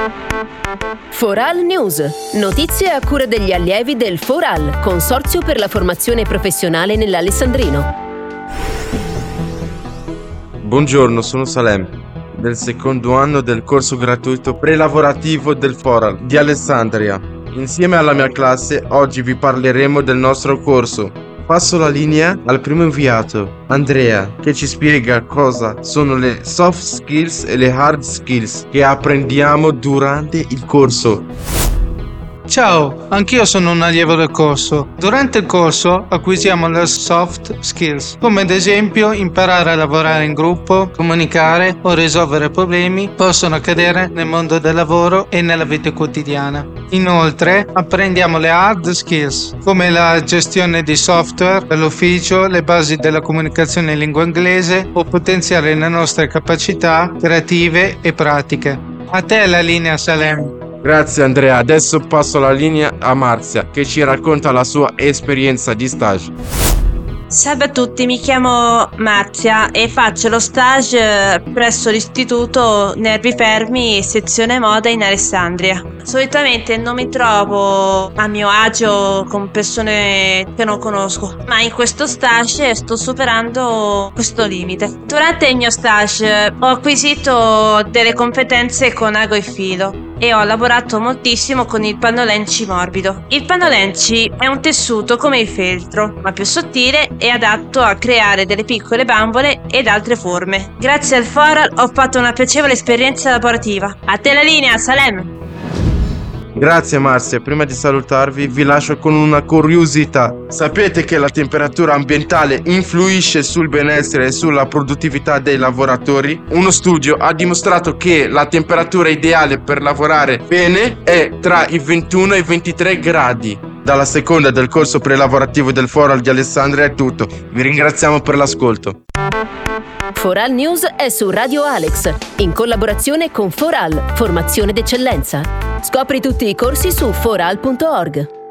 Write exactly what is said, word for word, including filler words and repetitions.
Foral News. Notizie a cura degli allievi del Foral, Consorzio per la formazione professionale nell'Alessandrino. Buongiorno, sono Salem, del secondo anno del corso gratuito prelavorativo del Foral di Alessandria. Insieme alla mia classe, oggi vi parleremo del nostro corso. Passo la linea al primo inviato, Andrea, che ci spiega cosa sono le soft skills e le hard skills che apprendiamo durante il corso. Ciao, anch'io sono un allievo del corso. Durante il corso acquisiamo le soft skills, come ad esempio imparare a lavorare in gruppo, comunicare o risolvere problemi possono accadere nel mondo del lavoro e nella vita quotidiana. Inoltre apprendiamo le hard skills, come la gestione di software dell'ufficio, le basi della comunicazione in lingua inglese o potenziare le nostre capacità creative e pratiche. A te la linea, Salem. Grazie Andrea, adesso passo la linea a Marzia che ci racconta la sua esperienza di stage. Salve a tutti, mi chiamo Marzia e faccio lo stage presso l'istituto Nervi Fermi, sezione moda in Alessandria. Solitamente non mi trovo a mio agio con persone che non conosco, ma in questo stage sto superando questo limite. Durante il mio stage ho acquisito delle competenze con ago e filo e ho lavorato moltissimo con il pannolenci morbido. Il pannolenci è un tessuto come il feltro, ma più sottile e adatto a creare delle piccole bambole ed altre forme. Grazie al Foral ho fatto una piacevole esperienza lavorativa. A te la linea, Salem! Grazie Marzia, prima di salutarvi vi lascio con una curiosità. Sapete che la temperatura ambientale influisce sul benessere e sulla produttività dei lavoratori? Uno studio ha dimostrato che la temperatura ideale per lavorare bene è tra i ventuno e i ventitré gradi. Dalla seconda del corso prelavorativo del Foral di Alessandria è tutto. Vi ringraziamo per l'ascolto. Foral News è su Radio Alex, in collaborazione con Foral, formazione d'eccellenza. Scopri tutti i corsi su foral punto org.